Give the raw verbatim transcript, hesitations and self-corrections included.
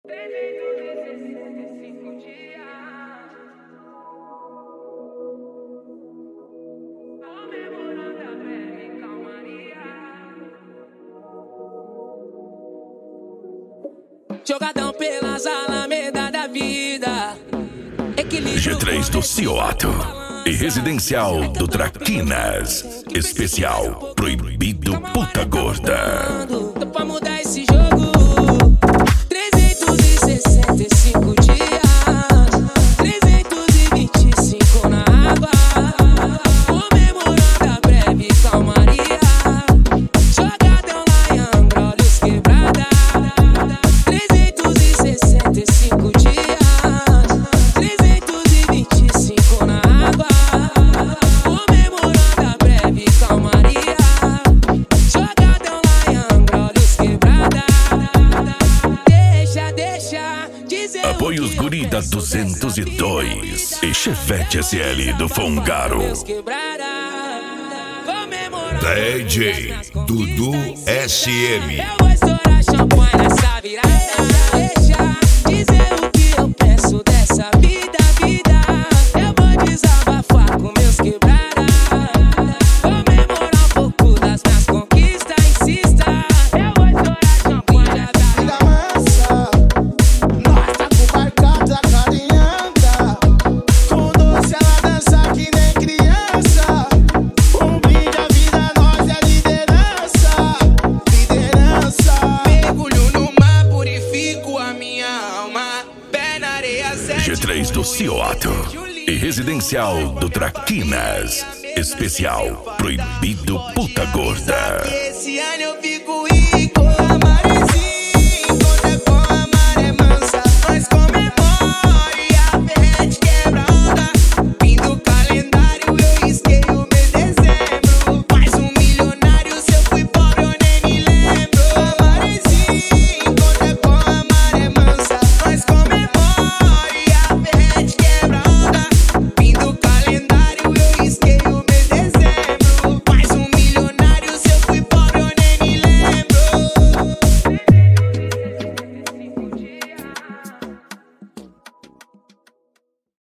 Jogadão pelas alamedas da vida. G três do Cioto e Residencial do Traquinas. Especial Proibido Puta Gorda. Tô pra mudar esse jogo. trezentos e sessenta e cinco dias, trezentos e vinte e cinco na água, comemorando a breve calmaria. Jogadão lá em Angra, olhos quebrada. trezentos e sessenta e cinco dias, trezentos e vinte e cinco na água, comemorando a breve calmaria. Jogadão lá em Angra, olhos quebrada. Deixa, deixa dizer. Apoia os guri da duzentos e dois e Chevette S L do Fongaro. D J Dudu S M. Eu vou estourar champanhe nessa virada. Deixa dizer o que eu penso dessa vida, vida. Eu vou desabafar com meus quebrada. Comemorar um pouco das minhas conquistas, insista. Eu vou estourar champanhe nessa Vida mansa, nós tá com marcada carinhada. Com doce ela dança que nem criança. Um brinde à vida, nós é liderança. Liderança. mergulho no mar, purifico a minha alma. Pé na areia, G três do Cioto e Residencial do Traquinas. Especial Proibido Puta Gorda. esse ano eu fico